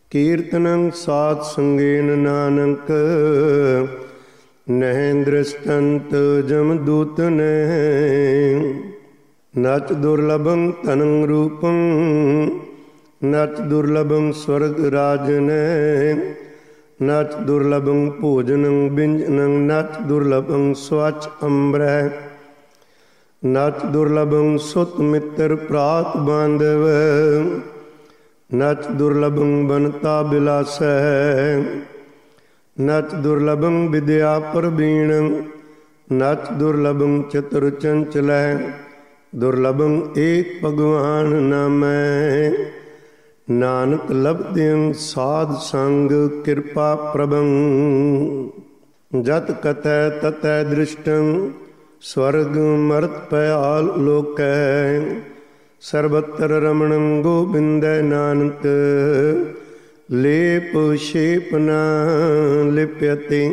ਕੀਰਤਨੰ ਸਾਧ ਸੰਗੇਨ ਨਾਨਕ, ਨਹਿ ਦ੍ਰਿਸ਼ਟੰਤ ਜਮਦੂਤ ਨੇ। ਨਚ ਦੁਰਲਭੰ ਧਨੰ ਰੂਪੰ, ਨਚ ਦੁਰਲਭੰ ਸਵਰਗ ਰਾਜਨੈ। ਨਚ ਦੁਰਲਭੰ ਭੋਜਨੰ ਬਿੰਜਨੰ, ਨਚ ਦੁਰਲਭੰ ਸਵਚ ਅੰਬਰੈ। ਨਚ ਦੁਰਲਭੰ ਸੁਤ ਮਿੱਤਰ ਭਰਾਤ ਬਾਂਧਵ, ਨਚ ਦੁਰਲਭੰ ਬਨਤਾ ਬਿਲਾਸੈ। ਨਚ ਦੁਰਲਭੰ ਵਿਦਿਆ ਪ੍ਰਬੀਣੰ, ਨਚ ਦੁਰਲਭੰ ਚਤੁਰ ਚੰਚਲੈ। ਦੁਰਲਭੰ ਏਕ ਭਗਵਾਨ ਨਾਮੈ, ਨਾਨਕ ਲਭਤਿੰ ਸਾਧ ਸੰਗ ਕਿਰਪਾ ਪ੍ਰਭੰ। ਜਤ ਕਥੈ ਤਤੈ ਦ੍ਰਿਸ਼ਟੰ, ਸਵਰਗ ਮਰਤ ਭਯਾਲ ਲੋਕੈ। ਸਰਬਤਰ ਰਮਣੰ ਗੋਬਿੰਦੈ ਨਾਨਕ, ਲੇਪ ਸ਼ੇਪ ਨ ਲਿਪਯਤੇ।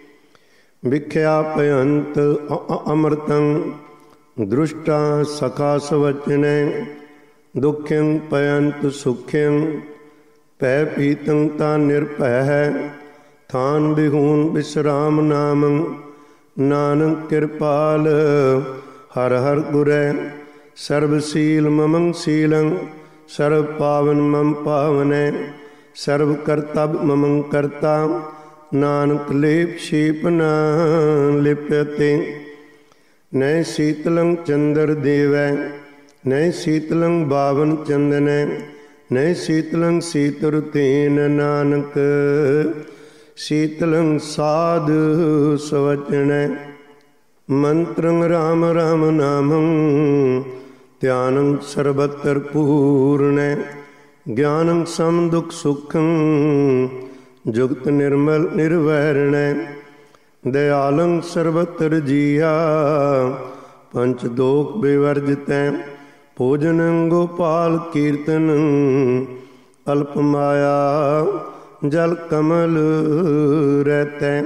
ਵਿਖਿਆ ਭਯੰਤ ਅਮਰਤੰ, ਦ੍ਰੁਸ਼ਟਾ ਸਖਾ ਸਵਚਨੈ। ਦੁਖਿੰ ਭਯੰਤ ਸੁਖਿੰ, ਭੈ ਪੀਤੰ ਤਾ ਨਿਰਭੈ ਹੈ। ਥਾਨ ਬਿਹੂਨ ਬਿਸਰਾਮ ਨਾਮੰ, ਨਾਨਕ ਕਿਰਪਾਲ ਹਰ ਹਰ ਗੁਰੈ। ਸਰਬ ਸੀਲ ਮਮੰ ਸੀਲੰ, ਸਰਬ ਪਾਵਨ ਮਮ ਪਾਵਨੈ। ਸਰਬ ਕਰਤਬ ਮਮੰ ਕਰਤਾ, ਨਾਨਕ ਲੇਪ ਸ਼ੇਪ ਨ ਲਿਪਯਤੇ। ਨੈ ਸੀਤਲੰ ਚੰਦਰ ਦੇਵੈ, ਨੈ ਸੀਤਲੰ ਬਾਵਨ ਚੰਦਨੈ। ਨੈ ਸੀਤਲੰ ਸੀਤੁਰ ਤੇਨ, ਨਾਨਕ ਸੀਤਲੰ ਸਾਧ ਸਵਚਨੈ। ਮੰਤਰੰ ਰਾਮ ਰਾਮ ਨਾਮੰ, ਧਿਆਨੰ ਸਰਬਤਰ ਪੂਰਣੈ। ਗਿਆਨੰ ਸਮ ਦੁਖ ਸੁਖੰ, ਜੁਗਤ ਨਿਰਮਲ ਨਿਰਵੈਰਣੈ। ਦਇਆਲੰ ਸਰਬਤਰ ਜੀਆ, ਪੰਚ ਦੋਖ ਬਿਵਰਜਿਤੈ। ਭੋਜਨੰ ਗੋਪਾਲ ਕੀਰਤਨੰ, ਅਲਪ ਮਾਇਆ ਜਲ ਕਮਲ ਰਹਿਤੈ।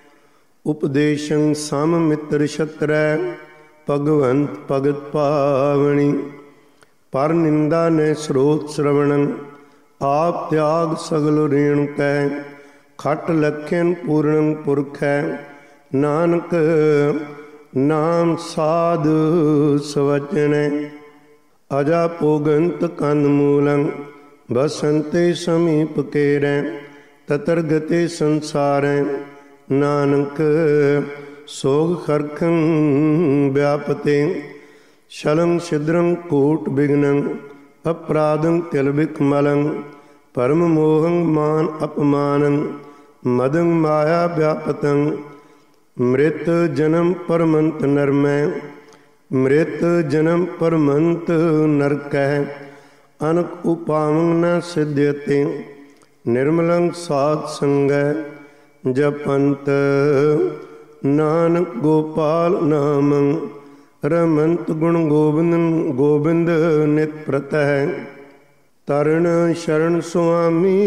ਉਪਦੇਸ਼ੰ ਸਮ ਮਿੱਤਰ ਛਤਰੈ, ਭਗਵੰਤ ਭਗਤ ਪਾਵਣੀ। ਪਰ ਨਿੰਦਾ ਨੇ ਸਰੋਤ ਸ਼ਰਵਣੰ, ਆਪ ਤਿਆਗ ਸਗਲ ਰੇਣੁਕੈ। ਖਟ ਲਖਿਨ ਪੂਰਣੰ ਪੁਰਖੈ, ਨਾਨਕ ਨਾਮ ਸਾਧ ਸਵਚਨੈ। ਅਜਾ ਪੋਗੰਤ ਕੰਦ ਮੂਲੰ, ਬਸੰਤੇ ਸਮੀਪ ਕੇਰੈ। ਤਤਰ ਗਤੇ ਸੰਸਾਰੈ, ਨਾਨਕ ਸੋਗ ਖਰਖੰ ਵਿਆਪਤੇ। ਸ਼ਲੰ ਛਿਦਰੰ ਕੂਟ ਬਿਘਨੰ, ਅਪਰਾਧੰ ਤਿਲਬਿਖ ਮਲੰ। ਪਰਮ ਮੋਹੰ ਮਾਨ ਅਪਮਾਨੰ, ਮਦੰ ਮਾਇਆ ਵਿਆਪਤੰ। ਮ੍ਰਿਤ ਜਨਮ ਪਰਮੰਤ ਨਰਮੈ, ਮ੍ਰਿਤ ਜਨਮ ਪਰਮੰਤ ਨਰਕੈ। ਅਨਕ ਉਪਾਵੰ ਨ ਸਿਧਯਤੇ, ਨਿਰਮਲੰ ਸਾਧ ਸੰਗੈ। ਜਪੰਤ ਨਾਨਕ ਗੋਪਾਲ ਨਾਮੰ, ਰਮੰਤ ਗੁਣ ਗੋਬਿੰਦ ਗੋਬਿੰਦ ਨਿਤ ਪ੍ਰਤਹਿ। ਤਰਣ ਸ਼ਰਨ ਸੁਆਮੀ,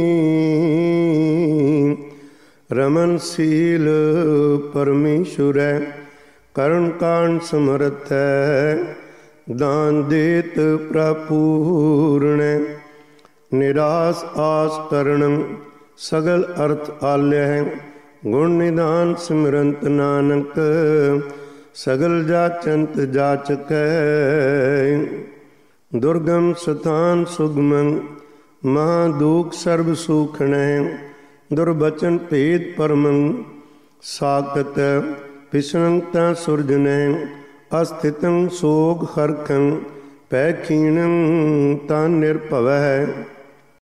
ਰਮਨ ਸੀਲ ਪਰਮੇਸ਼ੁਰੈ। ਕਰਣ ਕਾਂਡ ਸਮਰਥੈ, ਦਾਨ ਦੇਤ ਪ੍ਰਪੂਰਣੈ। ਨਿਰਾਸ ਆਸ ਕਰਣੰ, ਸਗਲ ਅਰਥ ਆਲਿਆ। ਗੁਣ ਨਿਧਾਨ ਸਿਮਰੰਤ ਨਾਨਕ, ਸਗਲ ਜਾਚੰਤ ਜਾਚਕੈ। ਦੁਰਗਮ ਸਥਾਨ ਸੁਗਮੰ, ਮਹਾ ਦੁਖ ਸਰਬ ਸੂਖਣੈ। ਦੁਰਬਚਨ ਭੇਦ ਪਰਮੰ, ਸਾਕਤ ਪਿਸਨੰ ਤਾ ਸੁਰਜਨੈ। ਅਸਥਿਤੰ ਸੋਗ ਹਰਖੰ, ਪੈ ਖੀਣੰ ਤਾ ਨਿਰਭਵੈ।